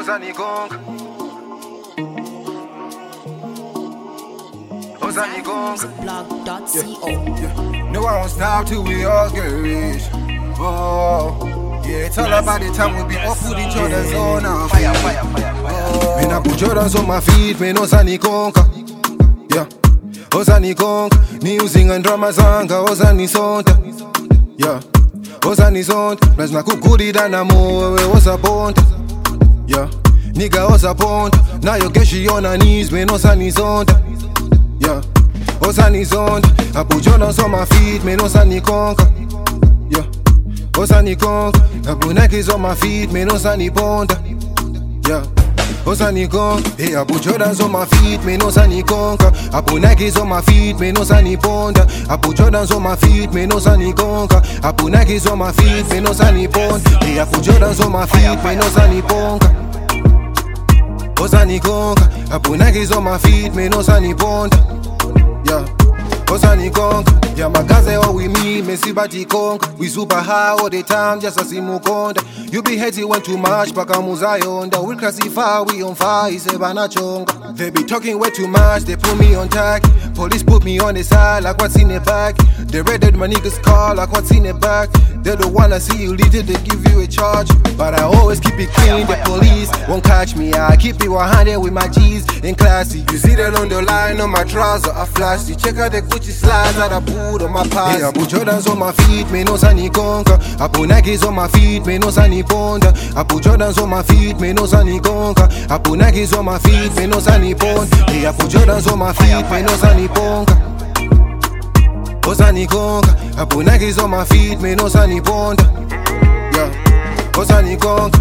Ozanigonga. Ozanigonga. Blog.co. No, I won't stop till we all get rich. Oh, yeah, it's all about the time we be up with each other's on our feet. Oh, man, I put Jordans on my feet, man, Ozanigonga. Yeah, Ozanigonga. Ni using and drama zanga, Ozanisonta. Yeah, Ozanisonta. Plus na kukuri dana mo, we Ozaponta. Yeah, nigga Ozaponta. Now you get she on her knees, man, Ozanisonta. Yeah, Ozanisonta. I put Jordans on my feet, man, Ozanigonga. Yeah, Ozanigonga. I put Nikes on my feet, man, Ozaniponta. Yeah, Ozanigonga. Hey, I put Jordans on my feet, man, Ozanigonga. I put Nikes on my feet, man, Ozaniponta. I put Jordans on my feet, man, Ozanigonga. I put Nikes on my feet, man, Ozaniponta. Hey, I put Jordans on my feet, man, Ozaniponga. Ozanigonga. I put Nikes on my feet, man, Ozaniponta. Yeah, Ozanigonga. Yeah, my guys they all with me, Messi Batikonga. We super high all the time, just as Simukonda. You be hating when too much, Pakamuzayonda. We classify, we on fire, Sebanachonga. They be talking way too much, they put me on tag. Police put me on the side, like what's in the back. They raided my niggas car, like what's in the back. They don't wanna see you leading, they give you a charge. But I always keep it clean, the police won't catch me. I keep it 100 with my G's in classy. You see that on the line on my trouser, I flash it. Check out the Gucci slides that I put on my pants. Yeah, I put Jordans on my feet, man, Ozanigonga. I put Nikes on my feet, man, Ozaniponta. I put Jordans on my feet, man, Ozanigonga. I put Nikes on my feet, man, Ozaniponta. Yeah, I put Jordans on my feet, man, Ozaniponga. Ozanigonga. I put Nikes on my feet, man, Ozaniponta. Yeah, Ozanigonga.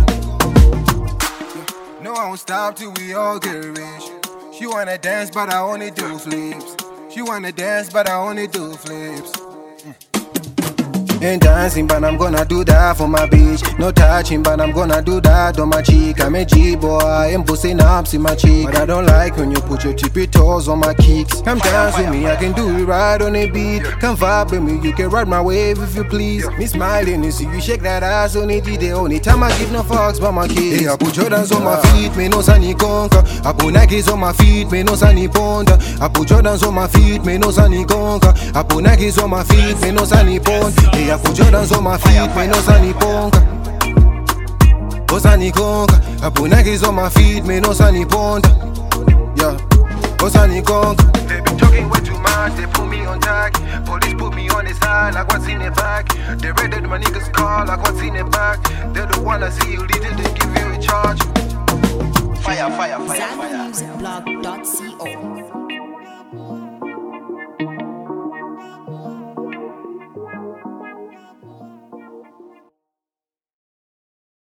No, I won't stop till we all get rich. She wanna dance, but I only do flips. She wanna dance, but I only do flips. Ain't dancing, but I'm gonna do that for my bitch. No touching, but I'm gonna do that on my cheek. I'm a G-boy, I'm busting ups in my cheek. But I don't like when you put your tippy toes on my kicks. Come dance with me, I can do it right on a beat. Come vibe with me, you can ride my wave if you please. Me smiling, you see you shake that ass on it. The only time I give no fucks about my kids. Hey, I put Jordans on my feet, man, Ozanigonga. I put Nikes on my feet, man, Ozaniponta. I put Jordans on my feet, man, Ozanigonga. I put Nikes on my feet, man, Ozaniponta. Hey, I put Jordans on my feet, man, Ozaniponga. Ozanigonga. I put Nikes on my feet, man, Ozaniponta. Yeah, Ozanigonga. They be talking way too much, they put me on tag. Police put me on the side, like what's in the back. They raided my niggas car, like what's in the back. They don't wanna see you leading, they give you a charge. Fire, fire.